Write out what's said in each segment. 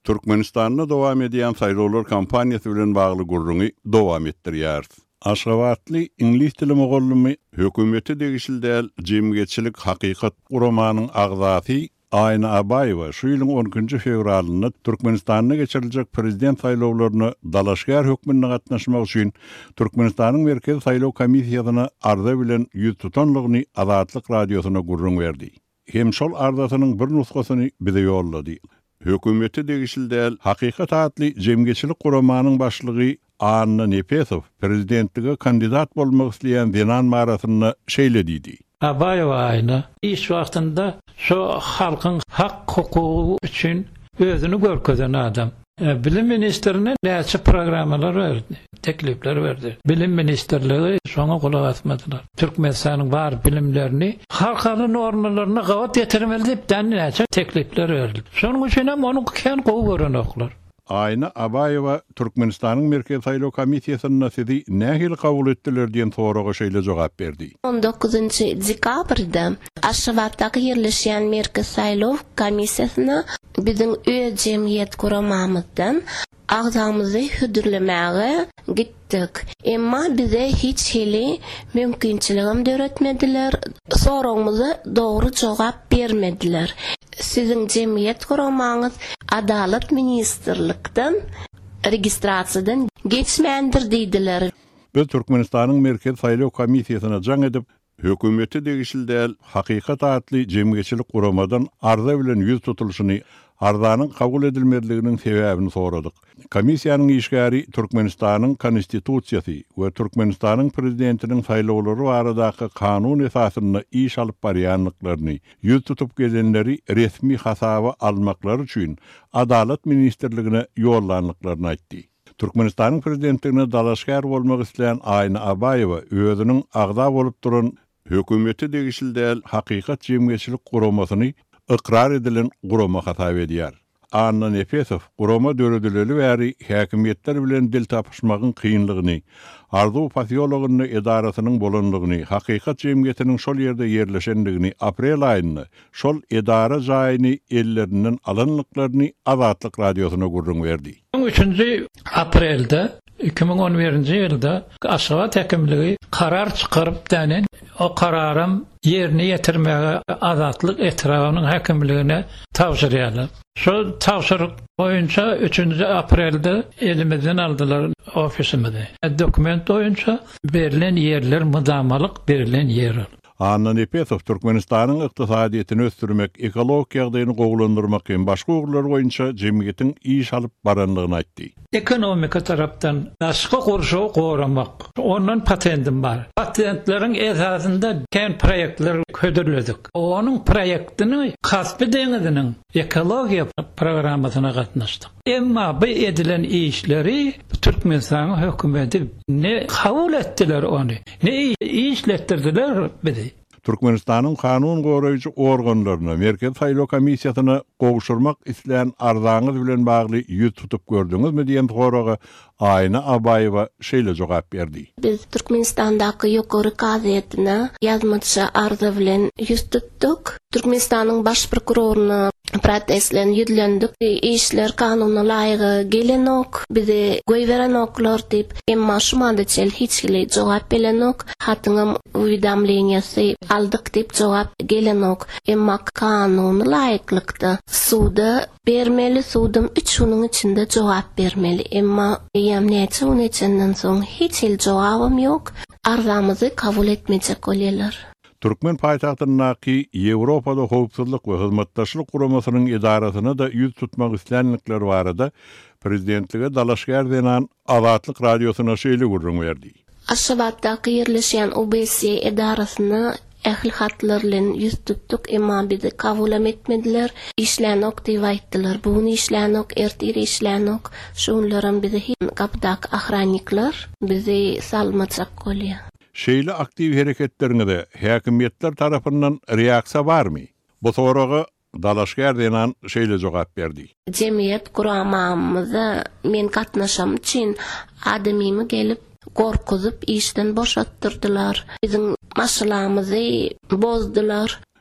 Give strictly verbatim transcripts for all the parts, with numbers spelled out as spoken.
Türkmenistan'da dowam edýän saýlawlar kampanýasy bilen bagly gurruňy dowam etdirýär. Aşgabatly İnglis dili mogallymy hökümeti degişildäl jemgyýetçilik hakykat guramanyň agzasy Ayna Abaýewa şu ýylyň onunçy fevralyny Türkmenistanda geçiriljek prezident saýlawlaryna dalaşgar hökmünde gatnaşmak üçin Türkmenistanyň merkez saýlaw komissiýasyna arza bilen ýüz tutanlygyny Azatlyk radiosuna gurrun berdi. Hem şol arzasynyň bir nusgasyny bize ýollady. Hökümeti degişildäl hakykat adly jemgyýetçilik guramanyň başlygy Anna Nefesov prezidentlige kandidat bolmak isleýän Zenan marasyny şeýledidi. Abaýewa Ayna iş wagtynda şu halkyň hak hukugy üçin özüni görkezen adam. Bilim ministerine näçe programmalar berdi, teklifler berdi. Bilim ministerligi şoňa kulak asmadylar. Türkmenistanyň bar bilimlerini halkyň normalaryna gawat ýetirmeli diýip näçe teklifler berdi. Şonuň üçin hem onu kän gowy gören oklar. Ayna Abaýewa Türkmenistanyň merkez saýlaw komissiýasyna sizi nähil kabul etdiler diýen soraga şeýle jogap berdi. on dokuzunçy dekabrda Aşgabatda ýerleşýän merkez saýlaw komissiýasyna biziň öz jemgyýet guramamyzdan agzamyzy hüdürlemäge gittik. Emma bize hiç hili mümkinçiligim döretmediler. Soraňyza dogry jogap bermediler. Sizin jemgyýet guramaňyz Adalet Ministerlikden registrasiýadan geçmändir diýdiler. Biz Türkmenistanyň merkez saýlaw komissiýasyna jaň edip hökümeti degişildäl hakykat adly jemgyýetçilik guramadan arza bilen ýüz tutulşyny arzanyň kabul edilmezliginiň sebäbini soradyk. Komissiýanyň işgäri Türkmenistanyň konstitusiýasy we Türkmenistanyň prezidentiniň saýlawlary baradaky kanun esasyny iş alyp barýanlyklaryny ýüz tutup gelenleri resmi hasaba almaklary üçin Adalet Ministerligine ýollanlyklaryny aýtdy. Türkmenistanyň prezidentligine dalaşgar bolmak isleýän Ayna Abaýewa özüniň agda bolup duran hökümeti degişildäl hakykat jemgyýetçilik guramasyny ikrar edilen gurama hasap edýär. Anna Nefesov gurama döredileli bäri häkimiýetler bilen dil tapyşmagyň kynlygyny, arzu pasiýologyny edarasynyň bolanlygyny, hakykat jemgyýetiniň şol ýerde ýerleşendigini, aprel aýyny şol edara jaýyny ellerinden alanlyklaryny Azatlyk radiosuna gurrun berdi. üçünçi aprelde iki bin on birinci ýylda Aşgabat häkimligi karar çykaryp dänen o kararym ýerine ýetirmäge Azatlyk etragynyň häkimligine tawşyrýarlar. Şu tawşyryk boýunça üçünçi aprelde elimizden aldylar ofisimizde. Dokument boýunça berilen ýerler mydamalyk berilen ýer. Anna Nefesov Türkmenistanyň ykdysadyýetini ösdürmek, ekologik ýagdaýyny gowlandyrmak hem başga ugurlar boýunça jemgyýetiň iş alyp baranlygyny aýtdy. Ekonomika tarapdan başga gurşu goramak. Ondan patentim bar. Patentleriň esasynda kän proýektler ködürledik. Onuň proýektini Kaspy deňiziniň ekologiýa programasyna gatnaşdyk. Emma bu edilen işleri Türkmenistan hökümeti ne kabul etdiler onu, ne işletdirdiler bizi. Türkmenistanyň kanun goraýjy organlaryna, merkez saýlaw komissiýasyna gowşurmak isleýän arzaňyz bilen bagly ýüz tutup gördüňizmi diýen soraga Ayna Abaýewa şeýle jogap berdi. Biz Türkmenistandaky ýokary gazetine ýazmaçy arza bilen ýüz tuttuk. Türkmenistanyň baş prokuroruny protestlen ýüzlendik. İşler kanuna laýygy gelenok, bizi goýberen oklar diýip, emma şumanda çel hiç hili jogap belenok. Hatyňam uýdamleniýasy aldyk diýip jogap gelenok. Emma kanuny laýyklykda suda bermeli, sudum üç ýylyň içinde jogap bermeli. Emma ýam näçe gün içinden soň hiç hil jogabym ýok. Arzamyzy kabul etmejek bolýarlar. Türkmen paýtagtyndaky Ýewropada howpsuzlyk we hyzmatdaşlyk guramasynyň edarasyna da ýüz tutmak islenlikler barada prezidentlige dalaşgar denen Azatlyk radiosuna şeýle gurrun berdi. Aşgabatdaky ýerleşýän O B C edarasyna ähli hatlar bilen ýüz tuttuk, emma bizi kabul etmediler. İşlänok diýip aýtdylar. Bugun işlänok, ertir işlänok. Şunlaryň bizi gapdak ahranniklar bizi salmaçak bolýar. Şeýle aktiv hereketlerinde häkimiýetler tarapyndan reaksiýa barmy? Bu soraga dalaşgar denen şeýle jogap berdi. Jemgyýet guramamyza men gatnaşam üçin adamymy gelip gorkuzup işden boşatdyrdylar. Bizim maşalamyzy bozdular.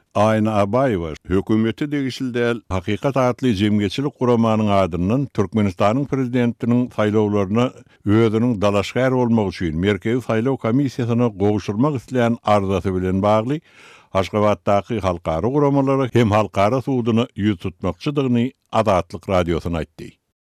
Ayna Abayeva hökümeti degişildäl Hakykat adly jemgyçilik guramanyň adyndan Türkmenistanyň prezidentiniň saýlawlaryna özüniň dalaşgär bolmak üçin Merkezi Saýlaw Komissiýasyna gowuşturmak isleýän arzasy bilen bagly Aşgabatdaky halkara guramalara hem halkara suwduny ýüz tutmakçydygyny Adatlyk radiosyna aýtdy.